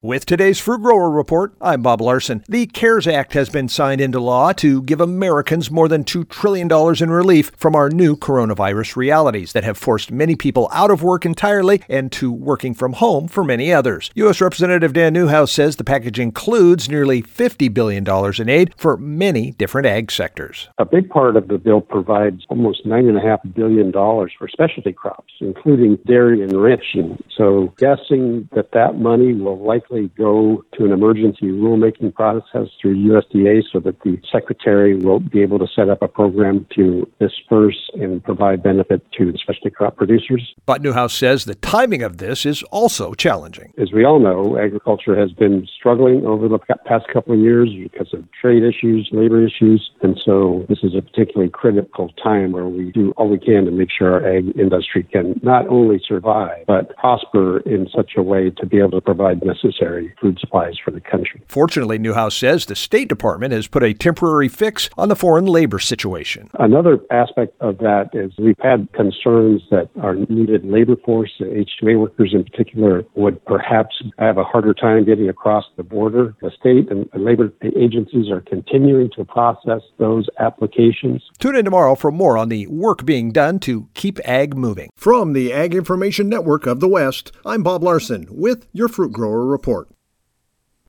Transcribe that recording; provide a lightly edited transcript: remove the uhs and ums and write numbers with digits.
With today's Fruit Grower Report, I'm Bob Larson. The CARES Act has been signed into law to give Americans more than $2 trillion in relief from our new coronavirus realities that have forced many people out of work entirely and to working from home for many others. U.S. Representative Dan Newhouse says the package includes nearly $50 billion in aid for many different ag sectors. A big part of the bill provides almost $9.5 billion for specialty crops, including dairy and ranching. So guessing that money will likely go to an emergency rulemaking process through USDA so that the secretary will be able to set up a program to disperse and provide benefit to the specialty crop producers. But Newhouse says the timing of this is also challenging. As we all know, agriculture has been struggling over the past couple of years because of trade issues, labor issues, and so this is a particularly critical time where we do all we can to make sure our ag industry can not only survive, but prosper in such a way to be able to provide necessary food supplies for the country. Fortunately, Newhouse says the State Department has put a temporary fix on the foreign labor situation. Another aspect of that is we've had concerns that our needed labor force, H-2A workers in particular, would perhaps have a harder time getting across the border. The state and labor agencies are continuing to process those applications. Tune in tomorrow for more on the work being done to keep ag moving. From the Ag Information Network of the West, I'm Bob Larson with your Fruit Grower Report.